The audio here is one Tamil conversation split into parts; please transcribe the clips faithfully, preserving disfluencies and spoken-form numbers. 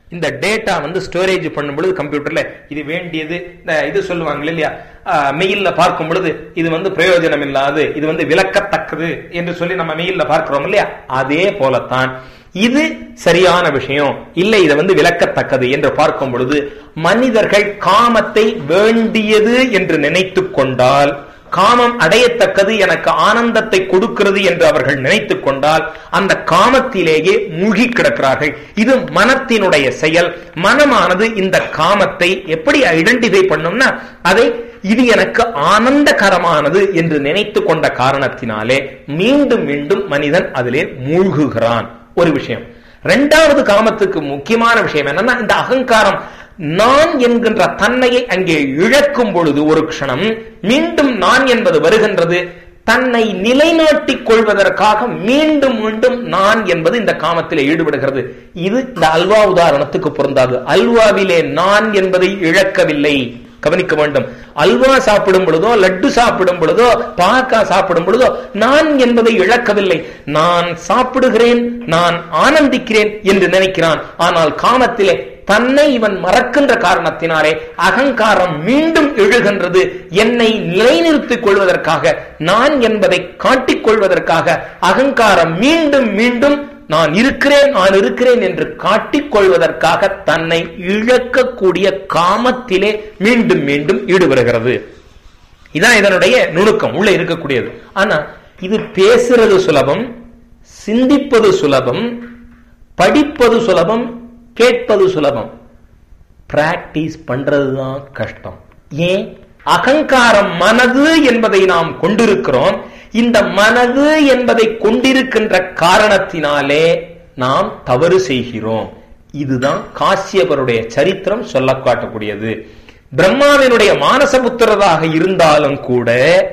இந்த டேட்டா வந்து ஸ்டோரேஜ் பண்ணும் பொழுது கம்ப்யூட்டர்ல இது வேண்டியது, இது சொல்லுவாங்க இல்லையா, மெயில்ல பார்க்கும் பொழுது இது வந்து பிரயோஜனம் இல்லாது, இது வந்து விலக்கத்தக்கது என்று சொல்லி நம்ம மெயில்ல பார்க்கிறோம் இல்லையா, அதே போலத்தான் இது சரியான விஷயம் இல்லை, இதை வந்து விலக்கத்தக்கது என்று பார்க்கும் பொழுது மனிதர்கள் காமத்தை வேண்டியது என்று நினைத்து கொண்டால், காமம் அடையத்தக்கது, எனக்கு ஆனந்தத்தை கொடுக்கிறது என்று அவர்கள் நினைத்துக் கொண்டால் அந்த காமத்திலேயே மூழ்கி கிடக்கிறார்கள். இது மனத்தினுடைய செயல். மனமானது இந்த காமத்தை எப்படி ஐடென்டிஃபை பண்ணும்னா, அதை இது எனக்கு ஆனந்தகரமானது என்று நினைத்து கொண்ட காரணத்தினாலே மீண்டும் மீண்டும் மனிதன் அதிலே மூழ்குகிறான். ஒரு விஷயம். இரண்டாவது காமத்துக்கு முக்கியமான விஷயம் என்னன்னா, இந்த அகங்காரம் நான் என்கின்ற தன்மையை அங்கே இழக்கும் பொழுது ஒரு க்ஷணம் மீண்டும் நான் என்பது வருகின்றது. தன்னை நிலைநாட்டிக் கொள்வதற்காக மீண்டும் மீண்டும் நான் என்பது இந்த காமத்திலே ஈடுபடுகிறது. இது இந்த அல்வா உதாரணத்துக்கு பொருந்தாது. அல்வாவிலே நான் என்பதை இழக்கவில்லை, கவனிக்க வேண்டும். அல்வா சாப்பிடும் பொழுதோ, லட்டு சாப்பிடும் பொழுதோ, பாக்கா சாப்பிடும் பொழுதோ நான் என்பதை இழக்கவில்லை. நான் சாப்பிடுகிறேன், நான் ஆனந்திக்கிறேன் என்று நினைக்கிறான். ஆனால் காமத்திலே தன்னை இவன் மறக்கின்ற காரணத்தினாலே அகங்காரம் மீண்டும் எழுகின்றது. என்னை நிலைநிறுத்திக் கொள்வதற்காக, நான் என்பதை காட்டிக் கொள்வதற்காக அகங்காரம் மீண்டும் மீண்டும் நான் இருக்கிறேன் நான் இருக்கிறேன் என்று காட்டிக் கொள்வதற்காக தன்னை இழக்கக்கூடிய காமத்திலே மீண்டும் மீண்டும் ஈடுபடுகிறது. இதான் இதனுடைய நுணுக்கம், உள்ள இருக்கக்கூடியது. ஆனா இது பேசுறது சுலபம், சிந்திப்பது சுலபம், படிப்பது சுலபம், கேட்பது சுலபம். பிராக்டிஸ் பண்றதுதான் கஷ்டம். ஏன்? அகங்காரம் மனது என்பதை நாம் கொண்டிருக்கிறோம். இந்த மனது என்பதை கொண்டிருக்கின்ற காரணத்தினாலே நாம் தவறு செய்கிறோம். இதுதான் காசியபருடைய சரித்திரம் சொல்ல காட்டக்கூடியது. பிரம்மாவினுடைய மானசபுத்திரராக இருந்தாலும் கூட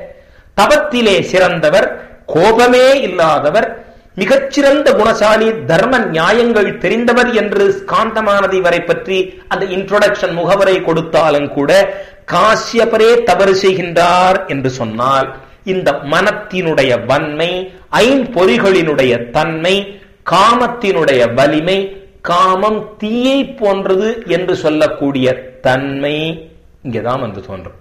தவத்திலே சிறந்தவர், கோபமே இல்லாதவர், மிகச்சிறந்த குணசாலி, தர்ம நியாயங்கள் தெரிந்தவர் என்று காந்தமானது இவரை பற்றி அந்த இன்ட்ரோடக்ஷன் முகவரை கொடுத்தாலும் கூட காசியபரே தவறு செய்கின்றார் என்று சொன்னால் இந்த மனத்தினுடைய வன்மை, ஐம்பொறிகளினுடைய தன்மை, காமத்தினுடைய வலிமை, காமம் தீயை போன்றது என்று சொல்லக்கூடிய தன்மை இங்கேதான் வந்து தோன்றும்.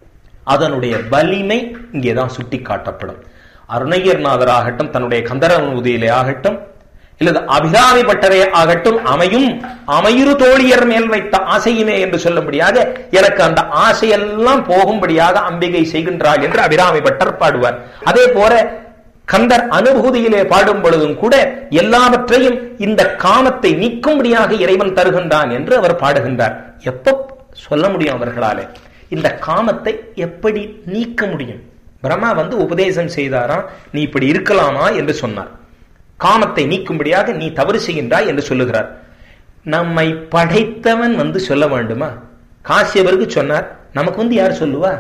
அதனுடைய வலிமை இங்கேதான் சுட்டி காட்டப்படும். அருணகிரிநாதர் ஆகட்டும், தன்னுடைய கந்தரவனுதியிலே ஆகட்டும், இல்லது அபிராமி பட்டரே ஆகட்டும், அமையும் அமையுறு தோழியர் மேல் வைத்த ஆசையுமே என்று சொல்லும்படியாக எனக்கு அந்த ஆசையெல்லாம் போகும்படியாக அம்பிகை செய்கின்றாள் என்று அபிராமி பட்டர் பாடுவார். அதே போல கந்தர் அனுபூதியிலே பாடும் பொழுதும் கூட எல்லாவற்றையும் இந்த காமத்தை நீக்கும்படியாக இறைவன் தருகின்றான் என்று அவர் பாடுகின்றார். எப்ப சொல்ல முடியும் அவர்களாலே? இந்த காமத்தை எப்படி நீக்க முடியும்? பிரம்மா வந்து உபதேசம் செய்தாராம், நீ இப்படி இருக்கலாமா என்று சொன்னார். காமத்தை நீக்கும்படியாக நீ தவறு செய்கின்றாய் என்று சொல்லுகிறார். நம்மை படைத்தவன் வந்து சொல்ல வேண்டுமா? காசியபருக்கு சொன்னார், நமக்கு வந்து யார் சொல்லுவா?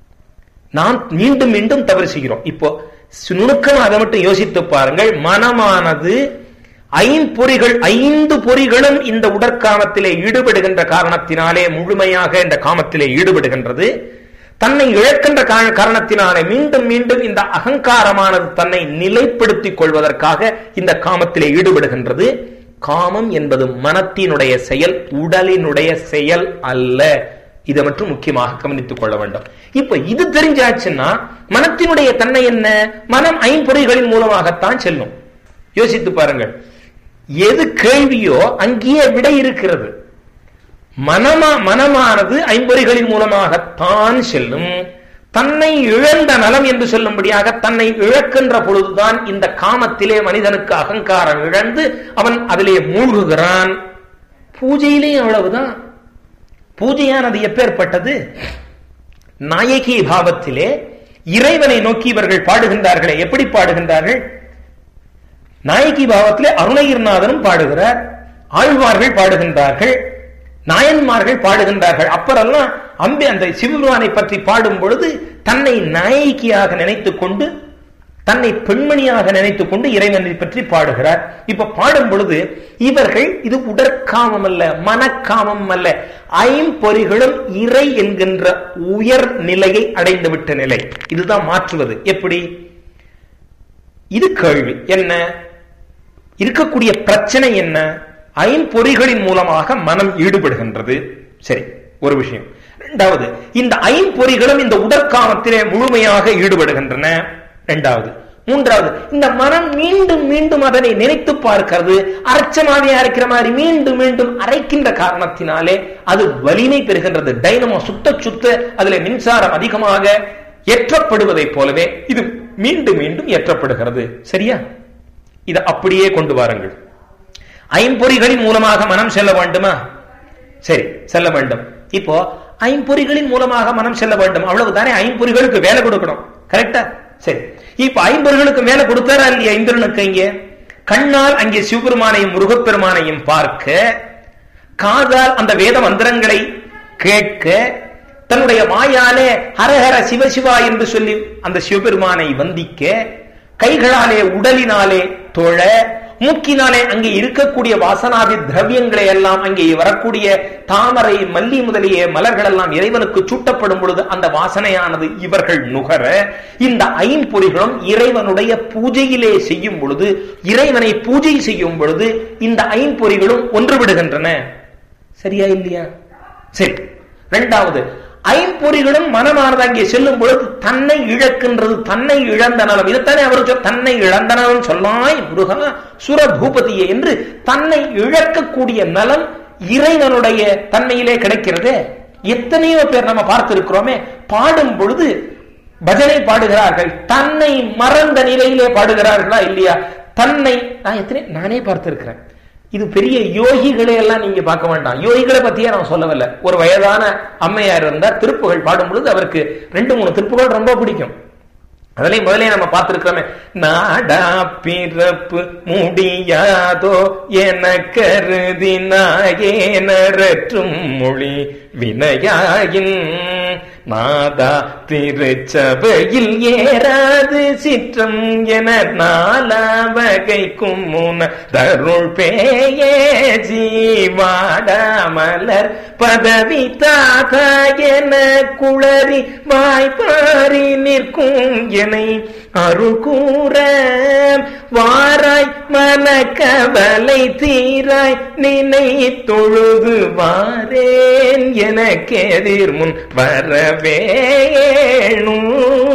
நாம் மீண்டும் மீண்டும் தவறு செய்கிறோம். இப்போ நுணுக்கம் அதை மட்டும் யோசித்து பாருங்கள். மனமானது ஐம்பொறிகள், ஐந்து பொறிகளும் இந்த உடற்காமத்திலே ஈடுபடுகின்ற காரணத்தினாலே முழுமையாக இந்த காமத்திலே ஈடுபடுகின்றது. தன்னை இழக்கின்ற காரணத்தினாலே மீண்டும் மீண்டும் இந்த அகங்காரமானது தன்னை நிலைப்படுத்திக் கொள்வதற்காக இந்த காமத்திலே ஈடுபடுகின்றது. காமம் என்பது மனத்தினுடைய செயல், உடலினுடைய செயல் அல்ல. இதை மட்டும் முக்கியமாக கவனித்துக் கொள்ள வேண்டும். இப்ப இது தெரிஞ்சாச்சுன்னா மனத்தினுடைய தன்மை என்ன? மனம் ஐம்பொறிகளின் மூலமாகத்தான் செல்லும். யோசித்து பாருங்கள். எது கேள்வியோ அங்கேயே விடை இருக்கிறது. மனமா மனமானது ஐம்பொறிகளின் மூலமாகத்தான் செல்லும். தன்னை இழந்த நலம் என்று சொல்லும்படியாக தன்னை இழக்கின்ற பொழுதுதான் இந்த காமத்திலே மனிதனுக்கு அகங்காரம் இழந்து அவன் அதிலே மூழ்குகிறான். பூஜையிலேயும் அவ்வளவுதான். பூஜையானது எப்பேற்பட்டது? நாயகி பாவத்திலே இறைவனை நோக்கி இவர்கள் பாடுகின்றார்களே, எப்படி பாடுகின்றார்கள்? நாயகி பாவத்திலே அருணகிரிநாதனும் பாடுகிறார், ஆழ்வார்கள் பாடுகின்றார்கள், நாயன்மார்கள் பாடுகின்றார்கள். அப்புறம்லாம் அம்பி அந்த சிவபெருமானை பற்றி பாடும் பொழுது தன்னை நாயகியாக நினைத்துக் கொண்டு, தன்னை பெண்மணியாக நினைத்துக் கொண்டு இறைவனை பற்றி பாடுகிறார். இப்ப பாடும் பொழுது இவர்கள் இது உடற்காமம் அல்ல, மனக்காமம் அல்ல, ஐம்பொறிகளும் இறை என்கின்ற உயர் நிலையை அடைந்துவிட்ட நிலை. இதுதான் மாற்றுவது. எப்படி? இது கேள்வி. என்ன இருக்கக்கூடிய பிரச்சனை? என்ன ஐம்பொறிகளின் மூலமாக மனம் ஈடுபடுகின்றது. சரி, ஒரு விஷயம். இரண்டாவது, இந்த ஐம்பொறிகளும் இந்த உடற்காமத்திலே முழுமையாக ஈடுபடுகின்றன. இரண்டாவது. மூன்றாவது, இந்த மனம் மீண்டும் மீண்டும் அதனை நினைத்து பார்க்கிறது. அரைச்சமாவே அரைக்கிற மாதிரி மீண்டும் மீண்டும் அரைக்கின்ற காரணத்தினாலே அது வலிமை பெறுகின்றது. டைனமோ சுத்த சுத்த அதுல மின்சாரம் அதிகமாக ஏற்றப்படுவதை போலவே இது மீண்டும் மீண்டும் ஏற்றப்படுகிறது. சரியா? இதை அப்படியே கொண்டு வாருங்கள். ஐம்பொறிகளின் மூலமாக மனம் செல்ல வேண்டுமா? சரி, செல்ல வேண்டும். இப்போ ஐம்பொறிகளின் மூலமாக மனம் செல்ல வேண்டும், அவ்வளவுதானே. ஐம்பொறிகளுக்கு வேலை கொடுக்கணும். கரெக்டா? சரி, இப்ப ஐம்பொறிகளுக்கு வேலை கொடுத்தாரா இல்லையா இந்திரனுக்கு? இங்கே கண்ணால் அங்கே சிவபெருமானையும் முருகப்பெருமானையும் பார்க்க, காதால் அந்த வேத மந்திரங்களை கேட்க, தன்னுடைய வாயாலே ஹரஹர சிவசிவா என்று சொல்லி அந்த சிவபெருமானை வந்திக்க, கைகளாலே உடலினாலே தொழ, மூக்கினாலே அங்கே இருக்கக்கூடிய வாசனாதி திரவியங்களை எல்லாம் அங்கே வரக்கூடிய தாமரை மல்லி முதலிய மலர்கள் எல்லாம் இறைவனுக்கு சூட்டப்படும் பொழுது அந்த வாசனையானது இவர்கள் நுகர, இந்த ஐம்பொறிகளும் இறைவனுடைய பூஜையிலே செய்யும் பொழுது, இறைவனை பூஜை செய்யும் பொழுது இந்த ஐம்பொறிகளும் ஒன்றுவிடுகின்றன. சரியா இல்லையா? சரி. இரண்டாவது, ஐம்பொறிகளும் மனமானது அங்கே செல்லும் பொழுது தன்னை இழக்கின்றது. தன்னை இழந்த நலம், இதைத்தானே அவர் தன்னை இழந்த நலம் சொல்லாய் முருகா சுர பூபதியே என்று தன்னை இழக்கக்கூடிய நலம் இறைவனுடைய தன்மையிலே கிடைக்கிறது. எத்தனையோ பேர் நம்ம பார்த்திருக்கிறோமே, பாடும் பொழுது பஜனை பாடுகிறார்கள், தன்னை மறந்த நிலையிலே பாடுகிறார்களா இல்லையா? தன்னை நான் எத்தனை நானே பார்த்திருக்கிறேன். இது பெரிய யோகிகளை எல்லாம் நீங்க பார்க்க வேண்டாம். யோகிகளை பத்தியே நான் சொல்லவில்லை. ஒரு வயதான அம்மையார் இருந்தார், திருப்புகள் பாடும் பொழுது அவருக்கு ரெண்டு மூணு திருப்புகள் ரொம்ப பிடிக்கும். அதுலயும் முதலே நம்ம பார்த்திருக்கிறோமே, நாடா பிறப்பு முடியாதோ என கருதி நாயேனற்றும் மொழி வினையாயின் நாதா திருச்சபையில் ஏறாது சிற்றம் என நாலா வகைக்கும் முன தருள் பேயே ஜீவாடா மலர் பதவி தாதா என குளறி வாய்ப்பாரி நிற்கும் எனை அருள் கூற வாராய் மன கவலை தீராய் நினை தொழுது வாரேன் எனக்கு எதிர் முன் வரவேணும்.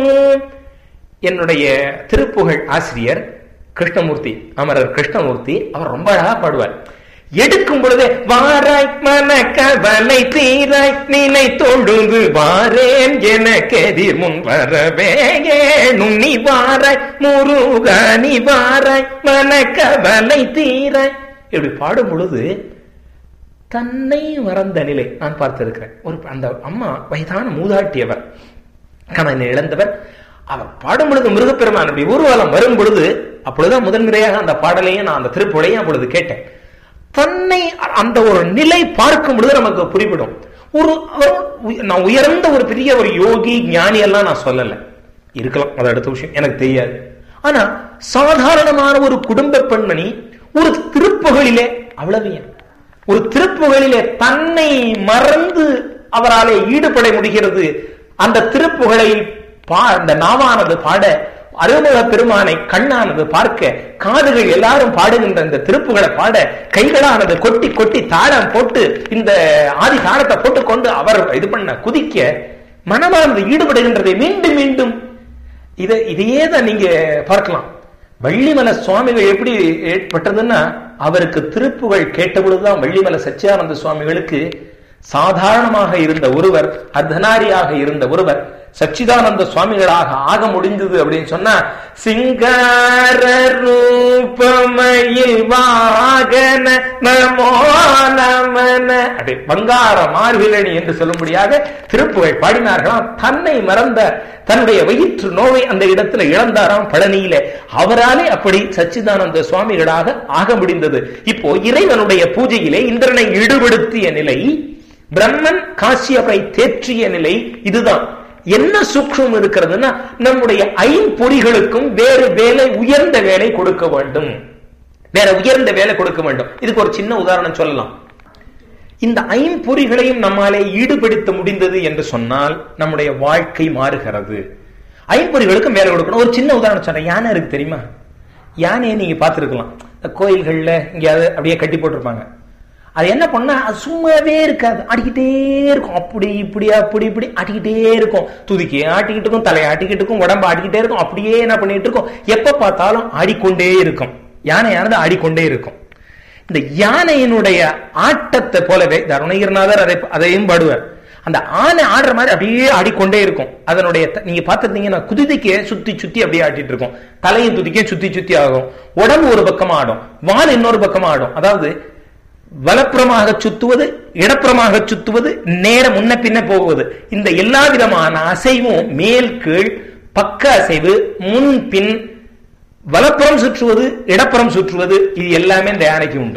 என்னுடைய திருப்புகழ் ஆசிரியர் கிருஷ்ணமூர்த்தி, அமரர் கிருஷ்ணமூர்த்தி, அவர் ரொம்ப அழகா பாடுவார். எடுக்கும் பொழுதே வாராய் மன கவலை தீராய் நினை தொழுது வாரேன் எனக்கு எதிர் முன் வரவேணும். நீ வாராய் முருகா நீ வாராய் மன கவலை தீராய். இப்படி பாடும் பொழுது தன்னை மறந்த நிலை நான் பார்த்திருக்கிறேன். ஒரு அந்த அம்மா வயதான மூதாட்டியவர், கணவனை இழந்தவர். அவர் பாடும் பொழுது முருகப்பெருமான் அப்படி ஊர்வலம் வரும் பொழுது, அப்பொழுதுதான் முதன்முறையாக அந்த பாடலையும் நான் அந்த திருப்புகழையும் அப்பொழுது கேட்டேன். தன்னை அந்த ஒரு நிலை பார்க்கும் பொழுது நமக்கு புரிவிடும். ஒரு நான் உயர்ந்த ஒரு பெரிய ஒரு யோகி ஞானி எல்லாம் நான் சொல்லல, இருக்கலாம், அது அடுத்த விஷயம், எனக்கு தெரியாது. ஆனா சாதாரணமான ஒரு குடும்ப பெண்மணி ஒரு திருப்புகழிலே, அவ்வளவு ஒரு திருப்புகழிலே தன்னை மறந்து அவராலே ஈடுபட முடிகிறது. அந்த திருப்புகழை அந்த நாவானது பாட, அருள்முக பெருமானை கண்ணானது பார்க்க, காதுகள் எல்லாரும் பாடுகின்ற இந்த திருப்புகளை பாட, கைகளானது கொட்டி கொட்டி தாளம் போட்டு இந்த ஆதி தாளத்தை போட்டுக்கொண்டு அவர் இது பண்ண குதிக்க, மனமானது ஈடுபடுகின்றதை மீண்டும் மீண்டும். இதை இதையே தான் நீங்க பார்க்கலாம். வள்ளிமலை சுவாமிகள் எப்படி ஏற்பட்டதுன்னா, அவருக்கு திருப்புகள் கேட்டபொழுதுதான் வள்ளிமலை சச்சியானந்த சுவாமிகளுக்கு சாதாரணமாக இருந்த ஒருவர், அர்த்தநாரியாக இருந்த ஒருவர் சச்சிதானந்த சுவாமிகளாக ஆக முடிந்தது அப்படின்னு சொன்னா, சிங்கார ரூபமயில் வாகன நமோ நமன அப்படி பங்கார மார்பிலணி என்று சொல்லும்படியாக திருப்புகழ் பாடினார்களாம். தன்னை மறந்த தன்னுடைய வயிற்று நோவை அந்த இடத்துல இழந்தாராம் பழனியில. அவராலே அப்படி சச்சிதானந்த சுவாமிகளாக ஆக முடிந்தது. இப்போ இறைவனுடைய பூஜையிலே இந்திரனை ஈடுபடுத்திய நிலை, பிரம்மன் காசியப்பை தேற்றிய நிலை, இதுதான். என்ன சூக்ஷம் இருக்கிறதுன்னா, நம்முடைய ஐம்பொறிகளுக்கும் வேறு வேலை, உயர்ந்த வேலை கொடுக்க வேண்டும், வேற உயர்ந்த வேலை கொடுக்க வேண்டும். இதுக்கு ஒரு சின்ன உதாரணம் சொல்லலாம். இந்த ஐம்பொறிகளையும் நம்மாலே ஈடுபடுத்த முடிந்தது என்று சொன்னால் நம்முடைய வாழ்க்கை மாறுகிறது. ஐம்பொறிகளுக்கும் வேலை கொடுக்கணும். ஒரு சின்ன உதாரணம் சொன்னேன். யானை இருக்கு தெரியுமா? யானையை நீங்க பார்த்திருக்கலாம், கோயில்கள்ல இங்கேயாவது அப்படியே கட்டி போட்டிருப்பாங்க. அது என்ன பண்ணா அது சும்மாவே இருக்காது, ஆடிக்கிட்டே இருக்கும். அப்படி இப்படி அப்படி இப்படி ஆட்டிக்கிட்டே இருக்கும். துதிக்கே ஆட்டிக்கிட்டு இருக்கும், தலையை ஆட்டிக்கிட்டு இருக்கும், உடம்பு ஆட்டிக்கிட்டே இருக்கும். அப்படியே என்ன பண்ணிட்டு இருக்கும், எப்ப பார்த்தாலும் ஆடிக்கொண்டே இருக்கும். யானையானது ஆடிக்கொண்டே இருக்கும். இந்த யானையினுடைய ஆட்டத்தை போலவே அருணகிரிநாதர் அதை அதையும் பாடுவார். அந்த ஆனை ஆடுற மாதிரி அப்படியே ஆடிக்கொண்டே இருக்கும். அதனுடைய நீங்க பார்த்திருந்தீங்கன்னா குதிரைக்கே சுத்தி சுத்தி அப்படியே ஆட்டிட்டு இருக்கும். தலையும் துதிக்கே சுத்தி சுத்தி ஆகும். உடம்பு ஒரு பக்கம் ஆடும், வால் இன்னொரு பக்கம் ஆடும். அதாவது வலப்புறமாக சுத்துவது, இடப்புறமாக சுத்துவது, நேர முன்ன பின்ன போகுவது. இந்த எல்லா விதமான அசைவும் மேல் கீழ், பக்க அசைவு, முன் பின், வலப்புறம் சுற்றுவது, இடப்புறம் சுற்றுவது, இது எல்லாமே இந்த யானைக்கு உண்டு.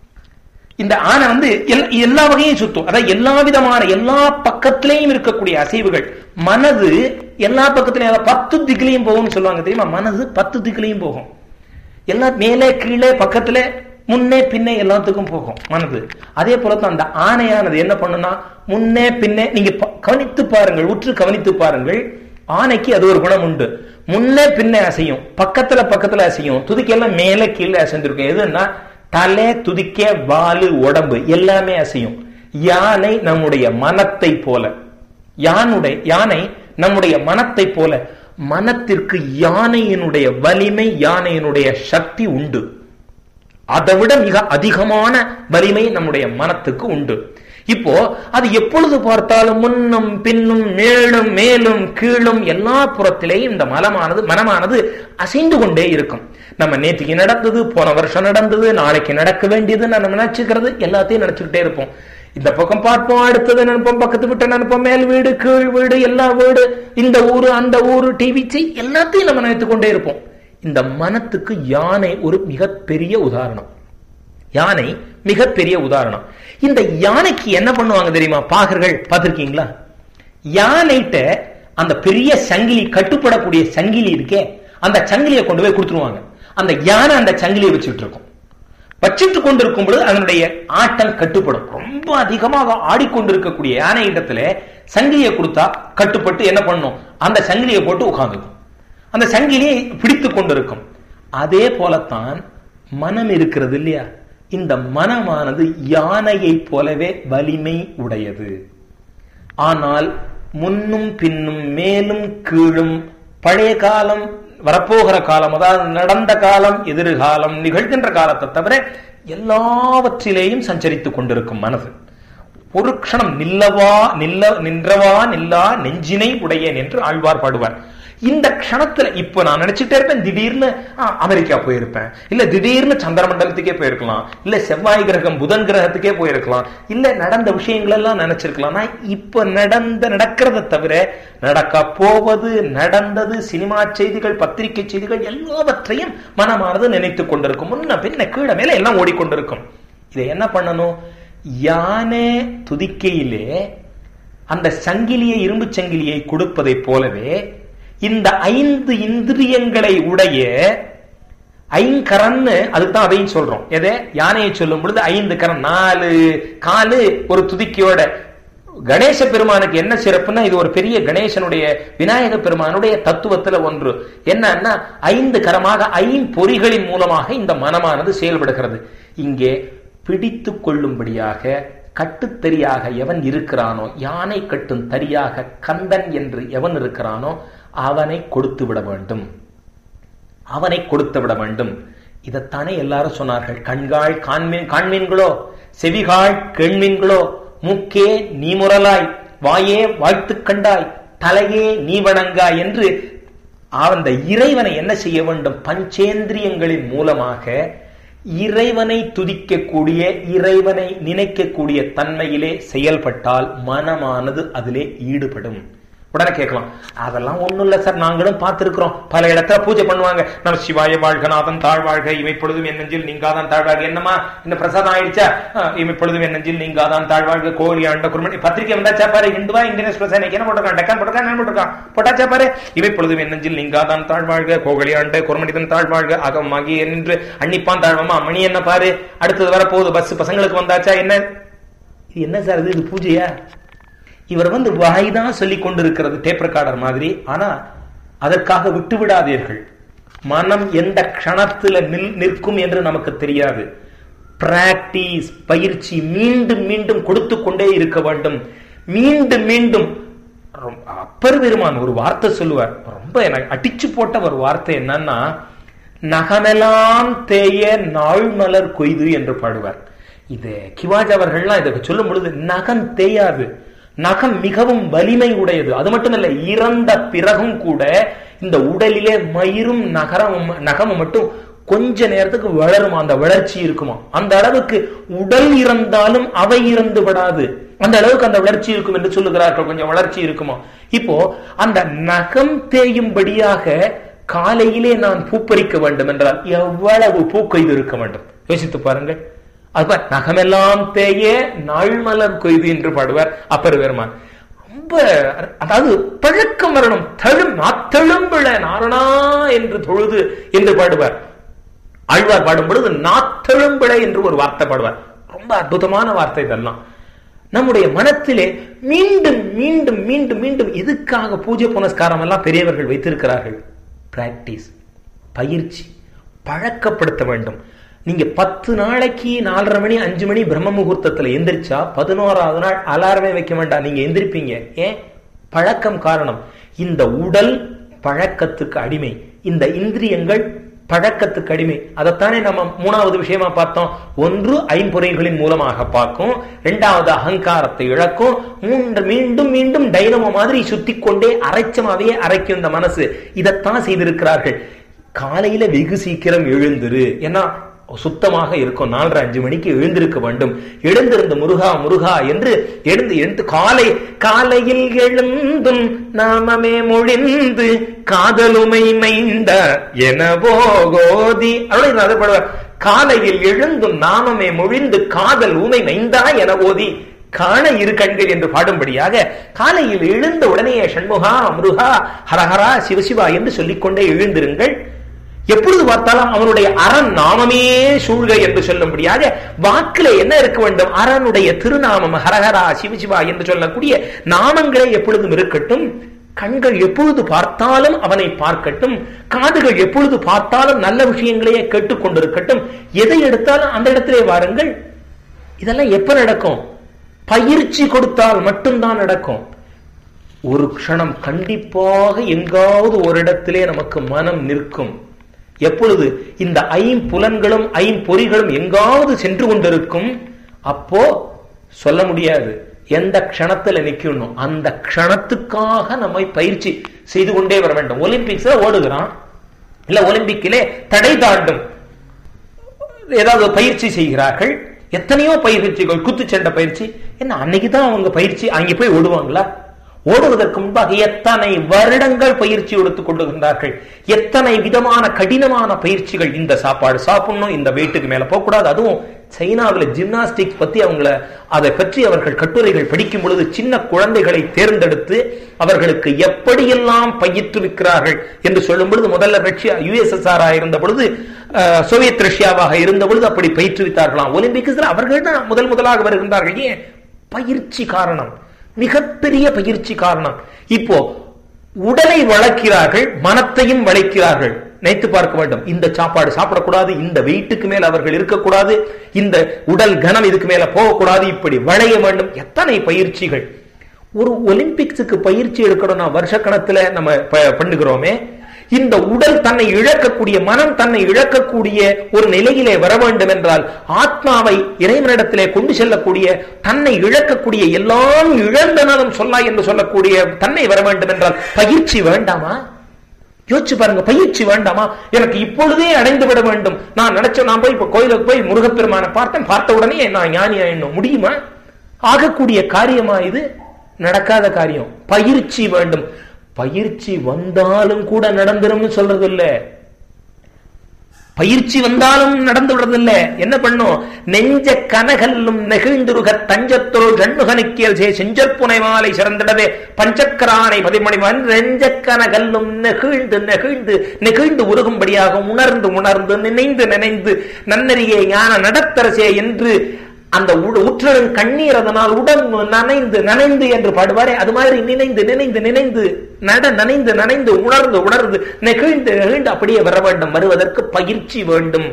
இந்த ஆனை வந்து எல்லா வகையும் சுத்தும். அதாவது எல்லா விதமான எல்லா பக்கத்திலையும் இருக்கக்கூடிய அசைவுகள். மனது எல்லா பக்கத்திலையும் பத்து திக்கிலையும் போகும்னு சொல்லுவாங்க தெரியுமா? மனது பத்து திக்கிலையும் போகும். எல்லா மேலே கீழே பக்கத்துல முன்னே பின்னே எல்லாத்துக்கும் போகும் மனது. அதே போலத்தான் அந்த ஆணையானது என்ன பண்ணுனா முன்னே பின்னே. நீங்க கவனித்து பாருங்கள், உற்று கவனித்து பாருங்கள். ஆனைக்கு அது ஒரு குணம் உண்டு. முன்னே பின்னே அசையும், பக்கத்துல பக்கத்துல அசையும், துதிக்கெல்லாம் மேலே கீழே அசைந்திருக்கும். எதுன்னா தலை, துதிக்க, வாலு, உடம்பு எல்லாமே அசையும். யானை நம்முடைய மனத்தை போல, யானுடைய யானை நம்முடைய மனத்தை போல. மனத்திற்கு யானையினுடைய வலிமை, யானையினுடைய சக்தி உண்டு. அதை விட மிக அதிகமான வலிமை நம்முடைய மனத்துக்கு உண்டு. இப்போ அது எப்பொழுது பார்த்தாலும் முன்னும் பின்னும் மேலும் மேலும் கீழும் எல்லா புறத்திலேயும் இந்த மனமானது மனமானது அசைந்து கொண்டே இருக்கும். நம்ம நேற்றுக்கு நடந்தது, போன வருஷம் நடந்தது, நாளைக்கு நடக்க வேண்டியது நம்ம நினைச்சுக்கிறது எல்லாத்தையும் நினைச்சுக்கிட்டே இருப்போம். இந்த பக்கம் பார்ப்போம், அடுத்தது நினைப்போம், பக்கத்து விட்டு நினைப்போம், மேல் வீடு கீழ் வீடு எல்லா வீடு, இந்த ஊரு அந்த ஊரு, டிவி எல்லாத்தையும் நம்ம நினைத்துக் கொண்டே இருப்போம். இந்த மனத்துக்கு யானை ஒரு மிகப்பெரிய உதாரணம். யானை மிகப்பெரிய உதாரணம். இந்த யானைக்கு என்ன பண்ணுவாங்க தெரியுமா? பாகர்கள் பார்த்திருக்கீங்களா? யானைகிட்ட அந்த பெரிய சங்கிலி, கட்டுப்படக்கூடிய சங்கிலி இருக்கே, அந்த சங்கிலியை கொண்டு போய் கொடுத்துருவாங்க. அந்த யானை அந்த சங்கிலியை வச்சுட்டு இருக்கும். வச்சுட்டு கொண்டிருக்கும் பொழுது அதனுடைய ஆட்டம் கட்டுப்படும். ரொம்ப அதிகமாக ஆடிக்கொண்டிருக்கக்கூடிய யானை இடத்துல சங்கிலியை கொடுத்தா கட்டுப்பட்டு என்ன பண்ணும், அந்த சங்கிலியை போட்டு உட்கார்ந்துக்கும். அந்த சங்கிலியை பிடித்து கொண்டிருக்கும். அதே போலத்தான் மனம் இருக்கிறது இல்லையா? இந்த மனமானது யானையை போலவே வலிமை உடையது. ஆனால் முன்னும் பின்னும் மேலும் கீழும், பழைய காலம், வரப்போகிற காலம், அதாவது நடந்த காலம், எதிர்காலம், நிகழ்கின்ற காலத்தை தவிர எல்லாவற்றிலேயும் சஞ்சரித்துக் கொண்டிருக்கும் மனது. ஒரு க்ஷணம் நில்லவா நில்ல நின்றவா நில்லா நெஞ்சினை உடையேன் என்று ஆழ்வார் பாடுவார். இந்த க்ஷணத்துல இப்ப நான் நினைச்சுட்டே இருப்பேன், திடீர்னு அமெரிக்கா போயிருப்பேன், இல்ல திடீர்னு சந்திர மண்டலத்துக்கே போயிருக்கலாம், இல்ல செவ்வாய் கிரகம் புதன் கிரகத்துக்கே போயிருக்கலாம், இல்ல நடந்த விஷயங்கள் எல்லாம் நினைச்சிருக்கலாம். நான் இப்ப நடந்த நடக்கிறத தவிர நடக்க போவது, நடந்தது, சினிமா செய்திகள், பத்திரிகை செய்திகள் எல்லாவற்றையும் மனமானது நினைத்துக் கொண்டிருக்கும். முன்ன பின்ன கீழே மேல எல்லாம் ஓடிக்கொண்டிருக்கும். இதை என்ன பண்ணணும்? யானை துதிக்கையிலே அந்த சங்கிலியை, இரும்பு சங்கிலியை கொடுப்பதை போலவே இந்த ஐந்து இந்திரியங்களை உடைய ஐங்கரன்னு, அதுதான் அதையும் சொல்றோம். எதை? யானையை சொல்லும் பொழுது ஐந்து கரண், நாலு காலு ஒரு துதிக்கையோட. கணேச பெருமானுக்கு என்ன சிறப்புன்னா, இது ஒரு பெரிய கணேசனுடைய, விநாயக பெருமானுடைய தத்துவத்துல ஒன்று என்னன்னா, ஐந்து கரமாக ஐம்பொறிகளின் மூலமாக இந்த மனமானது செயல்படுகிறது. இங்கே பிடித்து கொள்ளும்படியாக கட்டுத்தறியாக எவன் இருக்கிறானோ, யானை கட்டும் தரியாக கந்தன் என்று எவன் இருக்கிறானோ அவனை கொடுத்து விட வேண்டும், அவனை கொடுத்து விட வேண்டும். இதைத்தானே எல்லாரும் சொன்னார்கள். கண்காள் காண்மீன் காண்மீன்களோ, செவிகாள் கேண்மீன்களோ, மூக்கே நீ முரலாய், வாயே வாழ்த்து கண்டாய், தலையே நீ வணங்காய் என்று அந்த இறைவனை என்ன செய்ய வேண்டும்? பஞ்சேந்திரியங்களின் மூலமாக இறைவனை துதிக்கக்கூடிய, இறைவனை நினைக்கக்கூடிய தன்மையிலே செயல்பட்டால் மனமானது அதிலே ஈடுபடும். உடனே கேட்கலாம், அதெல்லாம் ஒண்ணும் இல்ல சார், நாங்களும் பார்த்திருக்கிறோம், பல இடத்துல பூஜை பண்ணுவாங்க, நம்ம சிவாய வாழ்கநாதன் தாழ்வாழ்க, இவை பொழுதும் என் நெஞ்சில் நீங்காதான் தாழ்வாழ்க. என்னமா இந்த பிரசாதம் ஆயிடுச்சா? இவை பொழுதும் என் நெஞ்சில் நீங்காதான் தாழ்வாழ்க, கோழி ஆண்ட குருமணி பத்திரிகை வந்தாச்சா பாரு, இந்துவா இந்தியன் எக்ஸ்பிரஸ் என்ன போட்டிருக்கான், டெக்கான் போட்டிருக்கான், என்ன போட்டிருக்கான், போட்டாச்சா பாரு, இவை பொழுதும் என் நெஞ்சில் நீங்காதான் தாழ்வாழ்க, கோகலி ஆண்ட குருமணிதன் தாழ்வாழ்க, அகமாகி என்று அன்னிப்பான் தாழ்வமா, மணி என்ன பாரு, அடுத்தது வர போகுது, பஸ் பசங்களுக்கு வந்தாச்சா, என்ன இது என்ன சார் இது, இது பூஜையா? இவர் வந்து வாய்தான் சொல்லிக் கொண்டிருக்கிறது, டேப் ரெக்கார்டர் மாதிரி. ஆனா அதற்காக விட்டு விடாதீர்கள். மனம் எந்த க்ஷணத்துல நிற்கும் என்று நமக்கு தெரியாது. பிராக்டிஸ், பயிற்சி, மீண்டும் மீண்டும் கொடுத்து கொண்டே இருக்க வேண்டும். மீண்டும் மீண்டும். அப்பர் பெருமான் ஒரு வார்த்தை சொல்லுவார், ரொம்ப எனக்கு அடிச்சு போட்ட ஒரு வார்த்தை என்னன்னா, நகமெல்லாம் தேய நாள் மலர் கொய்து என்று பாடுவார். இது கிவாஜ் அவர்கள்லாம் இதை சொல்லும் பொழுது, நகம் தேயாது, நகம் மிகவும் வலிமை உடையது. அது மட்டுமல்ல, இறந்த பிறகும் கூட இந்த உடலிலே மயிரும் நகரமும் நகமும் மட்டும் கொஞ்ச நேரத்துக்கு வளருமா, அந்த வளர்ச்சி இருக்குமா. அந்த அளவுக்கு உடல் இறந்தாலும் அவை இறந்து விடாது, அந்த அளவுக்கு அந்த வளர்ச்சி இருக்கும் என்று சொல்லுகிறார்கள். கொஞ்சம் வளர்ச்சி இருக்குமா. இப்போ அந்த நகம் தேயும்படியாக காலையிலே நான் பூப்பறிக்க வேண்டும் என்றால் எவ்வளவு பூக்கொய்து இருக்க வேண்டும், யோசித்து பாருங்கள். அது நகமெல்லாம் தேய நாள் மலர் கொய்து என்று பாடுவார் அப்பர் பெருமான். ரொம்ப, அதாவது பழக்கம் வரணும். தழும் நாத்தெழும்பிள நாரணா என்று தொழுது என்று பாடுவார். ஆழ்வார் பாடும் பொழுது நாத்தெழும்பிள என்று ஒரு வார்த்தை பாடுவார். ரொம்ப அற்புதமான வார்த்தை இதெல்லாம். நம்முடைய மனத்திலே மீண்டும் மீண்டும் மீண்டும் மீண்டும் எதுக்காக பூஜை புனஸ்காரம் எல்லாம் பெரியவர்கள் வைத்திருக்கிறார்கள்? பிராக்டிஸ், பயிற்சி, பழக்கப்படுத்த வேண்டும். நீங்க பத்து நாளைக்கு நாலரை மணி அஞ்சு மணி பிரம்ம முகூர்த்தத்துல எந்திரிச்சா பதினோராவது நாள் அலாரமே வைக்க வேண்டாம், நீங்க எந்திரிப்பீங்க. ஏன்? பழக்கம் காரணம். இந்த உடல் பழக்கத்துக்கு அடிமை, இந்த இந்திரியங்கள் பழக்கத்துக்கு அடிமை. அதைத்தானே நம்ம மூணாவது விஷயமா பார்த்தோம். ஒன்று ஐம்பொறிகளின் மூலமாக பார்க்கும், இரண்டாவது அகங்காரத்தை இழக்கும், மூன்று மீண்டும் மீண்டும் டைனமோ மாதிரி சுத்தி கொண்டே அரைச்சமாவே அரைக்கும் இந்த மனசு. இதைத்தான் செய்திருக்கிறார்கள். காலையில வெகு சீக்கிரம் எழுந்துரு, ஏன்னா சுத்தமாக இருக்கும். நாலரை அஞ்சு மணிக்கு எழுந்திருக்க வேண்டும். எழுந்திருந்த முருகா முருகா என்று எழுந்து எழுந்து காலை காலையில் எழுந்தும் நாமமே மொழிந்து காதலுமை மைந்த என போகோதி அருளைப்படுவார். காலையில் எழுந்தும் நாமமே மொழிந்து காதல் உமை மைந்தா என ஓதி காண இரு கண்கள் என்று பாடும்படியாக காலையில் எழுந்த உடனே சண்முகா முருகா ஹரஹரா சிவசிவா என்று சொல்லிக்கொண்டே எழுந்திருங்கள். எப்பொழுது பார்த்தாலும் அவனுடைய அரண் நாமமே சூழ்க என்று சொல்லும்படியாக வாக்கில என்ன இருக்க வேண்டும்? அரனுடைய திருநாமம் ஹரஹரா சிவசிவா என்று சொல்லக்கூடிய நாமங்களே எப்பொழுதும் இருக்கட்டும். கண்கள் எப்பொழுது பார்த்தாலும் அவனை பார்க்கட்டும். காதுகள் எப்பொழுது பார்த்தாலும் நல்ல விஷயங்களையே கேட்டுக்கொண்டிருக்கட்டும். எதை எடுத்தாலும் அந்த இடத்திலே வாருங்கள். இதெல்லாம் எப்ப நடக்கும்? பயிற்சி கொடுத்தால் மட்டும்தான் நடக்கும். ஒரு க்ஷணம் கண்டிப்பாக எங்காவது ஒரு இடத்திலே நமக்கு மனம் நிற்கும். எப்பொழுது இந்த ஐம்புலன்களும் ஐம்பொறிகளும் எங்காவது சென்று கொண்டிருக்கும், அப்போ சொல்ல முடியாது எந்த க்ஷணத்துல நிக்கணும். அந்த க்ஷணத்துக்காக நம்மை பயிற்சி செய்து கொண்டே வர வேண்டும். ஒலிம்பிக்ஸ்ல ஓடுகிறான், இல்ல ஒலிம்பிக்கிலே தடை தாண்டும் ஏதாவது பயிற்சி செய்கிறார்கள். எத்தனையோ பயிற்சிகள், குத்துச்சண்டை பயிற்சி, என்ன அன்னைக்குதான் அவங்க பயிற்சி, அங்கே போய் ஓடுவாங்களா? ஓடுவதற்கு முன்பாக எத்தனை வருடங்கள் பயிற்சி எடுத்துக் கொள்ளுகின்றார்கள். எத்தனை விதமான கடினமான பயிற்சிகள். இந்த சாப்பாடு சாப்பிடணும், இந்த வெயிட்டுக்கு மேல போகக்கூடாது. அதுவும் சைனாவில் ஜிம்னாஸ்டிக்ஸ் பத்தி அவங்கள அதை பற்றி அவர்கள் கட்டுரைகள் படிக்கும் பொழுது சின்ன குழந்தைகளை தேர்ந்தெடுத்து அவர்களுக்கு எப்படியெல்லாம் பயிற்றுவிக்கிறார்கள் என்று சொல்லும் பொழுது, முதல்ல ரஷ்யா யுஎஸ்எஸ்ஆர் இருந்த பொழுது, சோவியத் ரஷ்யாவாக இருந்த பொழுது அப்படி பயிற்றுவித்தார்களாம். ஒலிம்பிக்ஸ்ல அவர்கள் தான் முதல் முதலாக வருகின்றார்கள். ஏன்? பயிற்சி காரணம், மிகப்பெரிய பயிற்சி காரணம். இப்போ உடலை வளர்க்கிறார்கள், மனத்தையும் வளைக்கிறார்கள். நினைத்து பார்க்க வேண்டும். இந்த சாப்பாடு சாப்பிடக்கூடாது, இந்த வெயிட்டுக்கு மேல அவர்கள் இருக்கக்கூடாது, இந்த உடல் கனம் இதுக்கு மேல போகக்கூடாது, இப்படி வளைய வேண்டும். எத்தனை பயிற்சிகள். ஒரு ஒலிம்பிக்ஸுக்கு பயிற்சி எடுக்கணும்னா வருஷ கணத்துல நம்ம பண்ணுகிறோமே. இந்த உடல் தன்னை இழக்கக்கூடிய, மனம் தன்னை இழக்கக்கூடிய ஒரு நிலையிலே வர வேண்டும் என்றால், ஆத்மாவை இறைவனிடத்திலே கொண்டு செல்லக்கூடிய, தன்னை இழக்கக்கூடிய, எல்லாம் இழந்தனாலும் சொல்லா என்று சொல்லக்கூடிய தன்னை வர வேண்டும் என்றால் பயிற்சி வேண்டாமா? யோசிச்சு பாருங்க. பயிற்சி வேண்டாமா? எனக்கு இப்பொழுதே அடைந்து விட வேண்டும். நான் நினைச்ச நான் போய் இப்ப கோயிலுக்கு போய் முருகப்பெருமான பார்த்தேன், பார்த்த உடனே நான் ஞானி ஆயிடணும், முடியுமா? ஆகக்கூடிய காரியமா இது? நடக்காத காரியம். பயிற்சி வேண்டும். பயிற்சி வந்தாலும் கூட நடந்துரும் சொல்றது இல்ல. பயிற்சி வந்தாலும் நடந்து விடுறதில்ல. என்ன பண்ணும்? நெஞ்ச கனகல்லும் நெகிழ்ந்துருக தஞ்சத்தோள் ஜண்முகனுக்கியல் சே செஞ்சற்புனை மாலை சிறந்திடவே பஞ்சக்கரானை பதிமணிவன் நெஞ்ச கனகல்லும் நெகிழ்ந்து நெகிழ்ந்து நெகிழ்ந்து உருகும்படியாக உணர்ந்து உணர்ந்து நினைந்து நினைந்து நன்னறியே ஞான நடத்தரசே என்று அந்த உற்றலும் கண்ணீர் அதனால் உடன் நனைந்து நனைந்து என்று பாடுவாரே, அது மாதிரி நினைந்து நினைந்து நினைந்து நட நனைந்து நனைந்து உணர்ந்து உணர்ந்து நெகிழ்ந்து நெகிழ்ந்து அப்படியே வர வேண்டும். வருவதற்கு பயிற்சி வேண்டும்.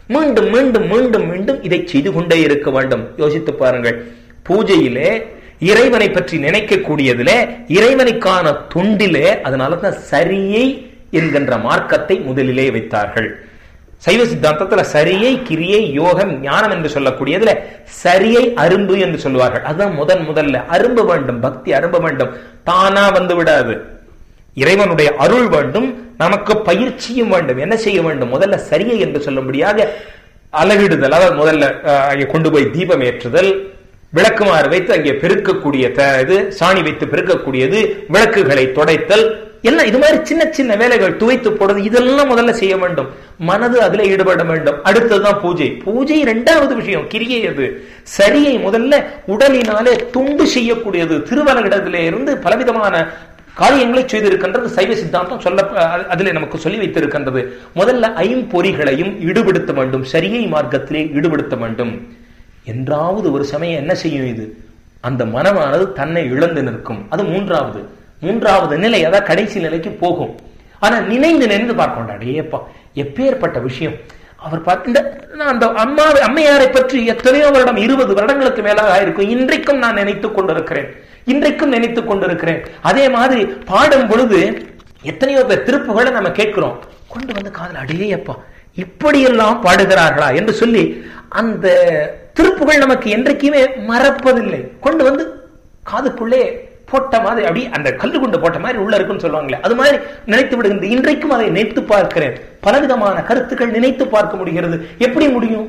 மீண்டும் மீண்டும் மீண்டும் மீண்டும் இதை செய்து கொண்டே இருக்க வேண்டும். யோசித்து பாருங்கள், பூஜையிலே இறைவனை பற்றி நினைக்கக்கூடியதிலே, இறைவனுக்கான தொண்டிலே, அதனாலதான் சரியை என்கின்ற மார்க்கத்தை முதலிலே வைத்தார்கள். சைவ சித்தாந்தத்துல சரியை, கிரியை, யோகம், ஞானம் என்று சொல்லக்கூடியதுல சரியை அரும்பு என்று சொல்லுவார்கள். அதுதான் முதன் முதல்ல. அரும்ப வேண்டும், பக்தி அரும்ப வேண்டும், தானா வந்து விடாது. இறைவனுடைய அருள் வேண்டும், நமக்கு பயிற்சியும் வேண்டும். என்ன செய்ய வேண்டும்? முதல்ல சரியை என்று சொல்லும்படியாக அலகிடுதல், அதாவது முதல்ல அங்கே கொண்டு போய் தீபம் ஏற்றுதல், விளக்குமாறு வைத்து அங்கே பெருக்கக்கூடிய இது, சாணி வைத்து பெருக்கக்கூடியது, விளக்குகளை தொடைத்தல், எல்லாம் இது மாதிரி சின்ன சின்ன வேலைகள், துவைத்து போடுறது, இதெல்லாம் முதல்ல செய்ய வேண்டும். மனது அதுல ஈடுபட வேண்டும். அடுத்ததுதான் பூஜை. பூஜை இரண்டாவது விஷயம், கிரியை. அது சரியை முதல்ல உடலினாலே துண்டு செய்யக்கூடியது. திருவலகிடத்திலே இருந்து பலவிதமான காரியங்களை செய்திருக்கின்றது சைவ சித்தாந்தம். சொல்ல அதிலே நமக்கு சொல்லி வைத்திருக்கின்றது. முதல்ல ஐம்பொறிகளையும் ஈடுபடுத்த வேண்டும், சரியை மார்க்கத்திலே ஈடுபடுத்த வேண்டும். என்றாவது ஒரு சமயம் என்ன செய்யும்? இது அந்த மனமானது தன்னை இழந்து நிற்கும். அது மூன்றாவது மூன்றாவது நிலை, அதான் கடைசி நிலைக்கு போகும். ஆனா நினைந்து நினைந்து பார்க்கணும், அடேப்பா எப்பேற்பட்ட விஷயம். அவர் பார்த்த அந்த அம்மா அம்மையாரை பற்றி எத்தனையோ வருடம், இருபது வருடங்களுக்கு மேலாக ஆயிருக்கும். இன்றைக்கும் நான் நினைத்துக் கொண்டிருக்கிறேன், இன்றைக்கும் நினைத்துக் கொண்டிருக்கிறேன். அதே மாதிரி பாடும் பொழுது எத்தனையோ பேர் திருப்புகளை நம்ம கேட்கிறோம், கொண்டு வந்து காதல், அடேயப்பா இப்படியெல்லாம் பாடுகிறார்களா என்று சொல்லி அந்த திருப்புகள் நமக்கு என்றைக்குமே மறப்பதில்லை. கொண்டு வந்து காதுக்குள்ளே போட்ட மாதிரி, அப்படி அந்த கல்லு கொண்டு போட்ட மாதிரி உள்ள இருக்குன்னு சொல்லுவாங்களே, அது மாதிரி நினைத்து விடுகிறது. இன்றைக்கும் அதை நினைத்து பார்க்கிறேன். பலவிதமான கருத்துக்கள் நினைத்து பார்க்க முடிகிறது. எப்படி முடியும்?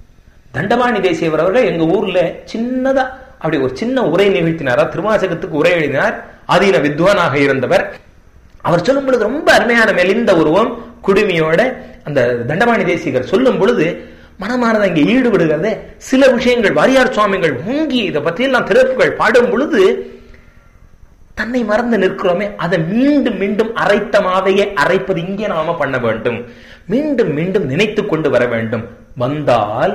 தண்டபாணி தேசியவர் அவர்கள் எங்க ஊர்ல சின்னதா அப்படி ஒரு சின்ன உரை நிகழ்த்தினாரா, திருவாசகத்துக்கு உரை எழுதினார். ஆதீன வித்வானாக இருந்தவர். அவர் சொல்லும் பொழுது ரொம்ப அருமையான மெலிந்த உருவம், குடுமியோட அந்த தண்டபாணி தேசிகர் சொல்லும் பொழுது மனமானது அங்கே ஈடுபடுகிறது. சில விஷயங்கள் வாரியார் சுவாமிகள் மூங்கி இதை பற்றி எல்லாம் திறப்புகள் பாடும் பொழுது தன்னை மறந்து நிற்கிறோமே, அதை மீண்டும் மீண்டும் அரைத்தமாவையே அரைப்பது இங்கே நாம பண்ண வேண்டும். மீண்டும் மீண்டும் நினைத்து கொண்டு வர வேண்டும். வந்தால்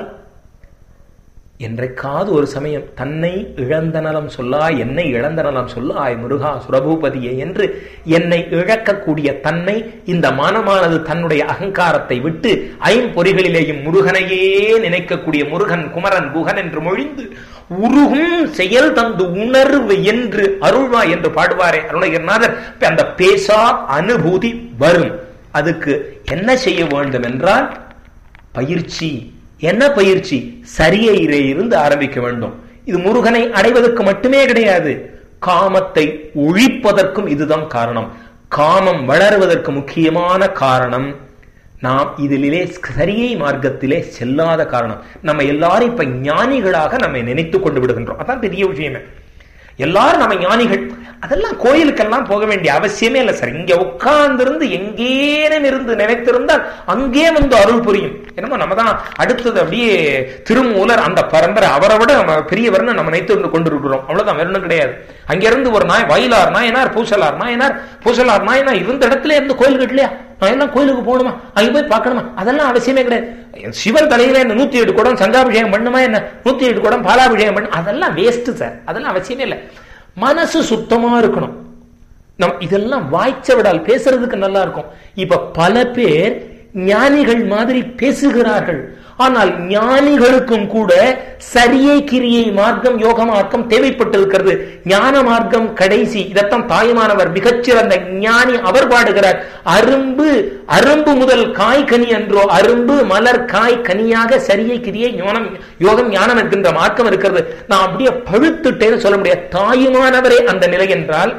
என்றைக்காவது ஒரு சமயம் தன்னை இழந்த நலம் சொல்லாய், என்னை இழந்த நலம் சொல்லாய் முருகா சுரபூபதியே என்று என்னை இழக்கக்கூடிய தன்மை, இந்த மனமானது தன்னுடைய அகங்காரத்தை விட்டு ஐம்பொறிகளிலேயும் முருகனையே நினைக்கக்கூடிய முருகன் குமரன் குகன் என்று மொழிந்து உருகும் செயல் தந்து உணர்வு என்று அருள்வா என்று பாடுவாரே அருணகிரிநாதர். அந்த பேசா அனுபூதி வரும். அதுக்கு என்ன செய்ய வேண்டும் என்றால் பயிற்சி. என்ன பயிற்சி? சரியிலே இருந்து ஆரம்பிக்க வேண்டும். இது முருகனை அடைவதற்கு மட்டுமே கிடையாது, காமத்தை ஒழிப்பதற்கும் இதுதான் காரணம். காமம் வளருவதற்கு முக்கியமான காரணம் நாம் இதிலே சரியை மார்க்கத்திலே செல்லாத காரணம். நம்ம எல்லாரும் இப்ப ஞானிகளாக நம்ம நினைத்துக் கொண்டு விடுகின்றோம். அதான் பெரிய விஷயமே. எல்லாரும் நம்ம ஞானிகள். அதெல்லாம் கோயிலுக்கெல்லாம் போக வேண்டிய அவசியமே இல்லை சார். இங்க உட்கார்ந்திருந்து எங்கேனும் இருந்து நினைத்திருந்தால் அங்கே வந்து அருள் புரியும். என்னமோ நம்ம தான் அடுத்தது அப்படியே திருமூலர் அந்த பரம்பரை, அவரை விட பெரியவர்னு நம்ம நினைத்து கொண்டு இருக்கிறோம். அவ்வளவுதான், வேற ஒன்றும் கிடையாது. அங்கிருந்து ஒரு நாய் வயலார் நாயனார், பூசலார் நாயனார், பூசலார் நாயனார் இருந்த இடத்துல இருந்து கோயில் கட்டலையா? நான் எல்லாம் கோயிலுக்கு போகணுமா, அங்க போய் பார்க்கணுமா? அதெல்லாம் அவசியமே கிடையாது. சிவன் தலையில என்ன நூத்தி எட்டு குடம் சங்காபிஷேகம் பண்ணுமா, என்ன நூத்தி எட்டு குடம் பாலாபிஷேகம் பண்ணு, அதெல்லாம் வேஸ்ட் சார். அதெல்லாம் அவசியமே இல்லை. மனசு சுத்தமா இருக்கணும். நம் இதெல்லாம் வாய்ச்ச விடால் பேசுறதுக்கு நல்லா இருக்கும். இப்ப பல பேர் ஞானிகள் மாதிரி பேசுகிறார்கள். ஆனால் ஞானிகளுக்கும் கூட சரியை கிரியை மார்க்கம் யோக மார்க்கம் தேவைப்பட்டிருக்கிறது. ஞான மார்க்கம் கடைசி. இதத்தான் தாயுமானவர் மிகச்சிறந்த ஞானி அவர் பாடுகிறார். அரும்பு அரும்பு முதல் காய் கனி என்றோ, அரும்பு மலர் காய் கனியாக சரியை கிரியை ஞானம் யோகம் ஞானம் என்கின்ற மார்க்கம் இருக்கிறது. நான் அப்படியே பழுத்துட்டேன்னு சொல்ல முடியாது. தாயுமானவரே அந்த நிலை என்றால்,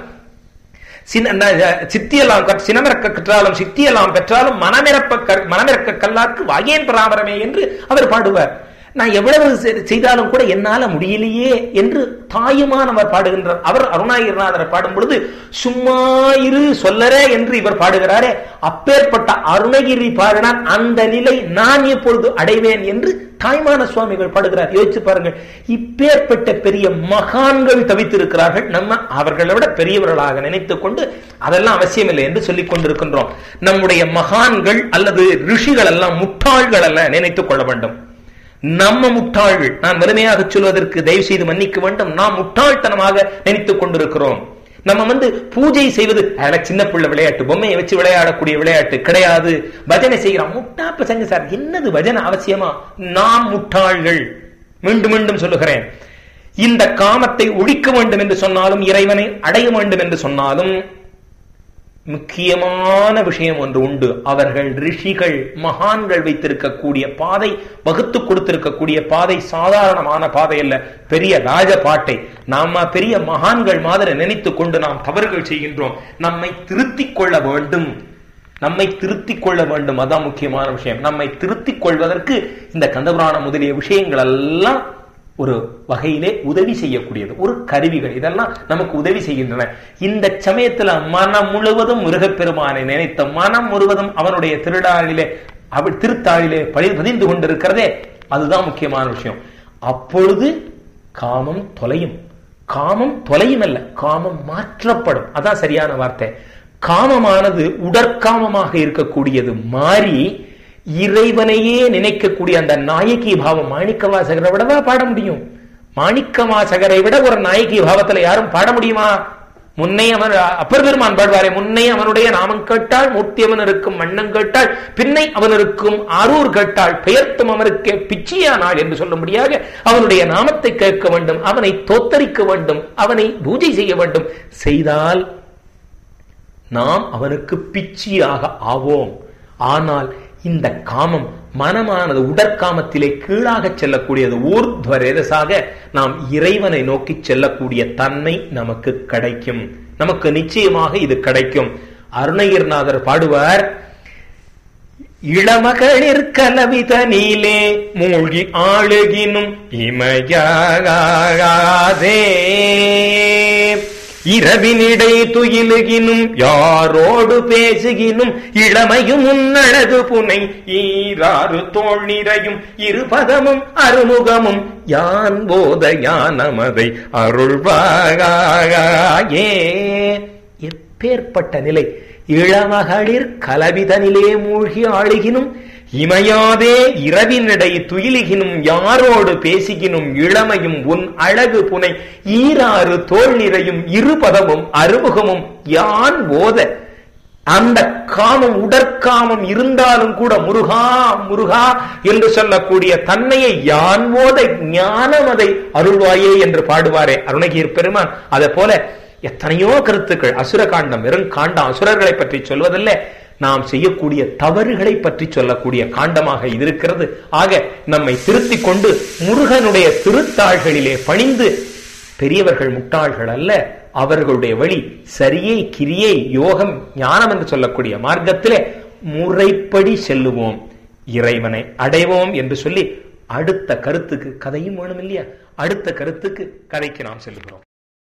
சித்தியெல்லாம் சினமிறக்க கற்றாலும் சித்தியெல்லாம் பெற்றாலும் மனமிறப்ப மனமிறக்க கல்லாக்கு வாயேன் பராமரமே என்று அவர் பாடுவார். நான் எவ்வளவு செய்தாலும் கூட என்னால முடியலையே என்று தாயுமானவர் பாடுகின்றார். அவர் அருணகிரிநாதர் பாடும் பொழுது சும்மா இரு சொல்லரே என்று இவர் பாடுகிறாரே, அப்பேற்பட்ட அருணகிரி பாடினார். அந்த நிலை நான் எப்பொழுது அடைவேன் என்று தாய்மான சுவாமிகள் பாடுகிறார். யோசிச்சு பாருங்கள், இப்பேற்பட்ட பெரிய மகான்கள் தவித்திருக்கிறார்கள். நம்ம அவர்களை விட பெரியவர்களாக நினைத்துக் கொண்டு அதெல்லாம் அவசியம் இல்லை என்று சொல்லிக் கொண்டிருக்கின்றோம். நம்முடைய மகான்கள் அல்லது ரிஷிகள் எல்லாம் முட்டாள்கள் அல்ல, நினைத்துக் கொள்ள வேண்டும். நம்ம முட்டாள்கள். நான் வலிமையாக சொல்வதற்கு தயவு செய்து மன்னிக்க வேண்டும். நாம் முட்டாள்தனமாக நினைத்துக் கொண்டிருக்கிறோம். நம்ம வந்து பூஜை செய்வது சின்ன பிள்ளை விளையாட்டு, பொம்மையை வச்சு விளையாடக்கூடிய விளையாட்டு கிடையாது. பஜனை செய்கிறோம், முட்டா பசங்க சார், என்னது பஜனை அவசியமா? நாம் முட்டாள்கள். மீண்டும் மீண்டும் சொல்லுகிறேன், இந்த காமத்தை ஒழிக்க வேண்டும் என்று சொன்னாலும், இறைவனை அடைய வேண்டும் என்று சொன்னாலும் முக்கியமான விஷயம் ஒன்று உண்டு. அவர்கள் ரிஷிகள், மகான்கள் வைத்திருக்கக்கூடிய பாதை, வகுத்து கொடுத்திருக்கக்கூடிய பாதை சாதாரணமான பாதை அல்ல, பெரிய ராஜ பாட்டை. நாம பெரிய மகான்கள் மாதிரி நினைத்து கொண்டு நாம் தவறுகள் செய்கின்றோம். நம்மை திருத்திக் கொள்ள வேண்டும், நம்மை திருத்திக் கொள்ள வேண்டும். அதான் முக்கியமான விஷயம். நம்மை திருத்திக் கொள்வதற்கு இந்த கந்தபுராணம் முதலிய விஷயங்கள் எல்லாம் ஒரு வகையிலே உதவி செய்யக்கூடியது, ஒரு கருவிகள். இதெல்லாம் நமக்கு உதவி செய்கின்றன. இந்த சமயத்துல மனம் முழுவதும் முருகப்பெருமானை நினைத்த மனம் முழுவதும் அவனுடைய திருடாளிலே அவள் திருத்தாளிலே பழி பதிந்து கொண்டிருக்கிறதே, அதுதான் முக்கியமான விஷயம். அப்பொழுது காமம் தொலையும். காமம் தொலையும் அல்ல, காமம் மாற்றப்படும். அதான் சரியான வார்த்தை. காமமானது உடற்காமமாக இருக்கக்கூடியது மாறி இறைவனையே நினைக்கக்கூடிய அந்த நாயகி பாவம். மாணிக்க வாசகரை விடவா பாட முடியும்? மாணிக்க வாசகரை விட ஒரு நாயகி பாவத்துல யாரும் பாட முடியுமா? முன்னே அவன் அப்பர் பெருமான் பாடுவாரே, முன்னே அவனுடைய நாமம் கேட்டாள், மூர்த்தி அவன் இருக்கும் மண்ணம் கேட்டாள், பின்னை அவன் இருக்கும் ஆரூர் கேட்டாள், பெயர்த்தும் அவனுக்கு பிச்சியானாள் என்று சொல்லும்படியாக அவனுடைய நாமத்தை கேட்க வேண்டும், அவனை தோத்தரிக்க வேண்டும், அவனை பூஜை செய்ய வேண்டும். செய்தால் நாம் அவனுக்கு பிச்சியாக ஆவோம். ஆனால் இந்த காமம், மனமானது உடற்காமத்திலே கீழாக செல்லக்கூடியது, ஊர்த்வரேதசாக நாம் இறைவனை நோக்கி செல்லக்கூடிய தன்மை நமக்கு கிடைக்கும். நமக்கு நிச்சயமாக இது கிடைக்கும். அருணகிரிநாதர் பாடுவார், இளமகளிர் கலவிதனிலே மூழ்கி ஆளுகினும் இமயாகாதே, இரவினிடை துயிலுகினும் யாரோடு பேசுகினும் இளமையும் உன்னழகு புனை ஈராறு தோள் நிறையும் இருபதமும் அருமுகமும் யான் போத யானமதை அருள்வாயே. எப்பேற்பட்ட நிலை! இளமகளிர் கலவிதனிலே மூழ்கி ஆளுகினும் இமையாதே இரவினிடை துயிலுகினும் யாரோடு பேசுகினும் இளமையும் உன் அழகு புனை ஈராறு தோள் நிறையும் இருபதமும் அறுமுகமும் யான் போத. அந்த காமம், உடற்காமம் இருந்தாலும் கூட முருகா முருகா என்று சொல்லக்கூடிய தன்மையை யான் போத ஞானமதை அருள்வாயே என்று பாடுவாரே அருணகிரி பெருமான். அதே போல எத்தனையோ கருத்துக்கள். அசுர காண்டம் வெறும் காண்டம், அசுரர்களை பற்றி சொல்வதில்லை, நாம் செய்யக்கூடிய தவறுகளை பற்றி சொல்லக்கூடிய காண்டமாக இது இருக்கிறது. ஆக நம்மை திருத்திக் கொண்டு முருகனுடைய திருத்தாள்களிலே பணிந்து, பெரியவர்கள் முட்டாள்கள் அல்ல, அவர்களுடைய வழி சரியை கிரியை யோகம் ஞானம் என்று சொல்லக்கூடிய மார்க்கத்திலே முறைப்படி செல்லுவோம், இறைவனை அடைவோம் என்று சொல்லி அடுத்த கருத்துக்கு, கதையும் வேணும் இல்லையா, அடுத்த கருத்துக்கு கதைக்கு நாம் செல்கிறோம்.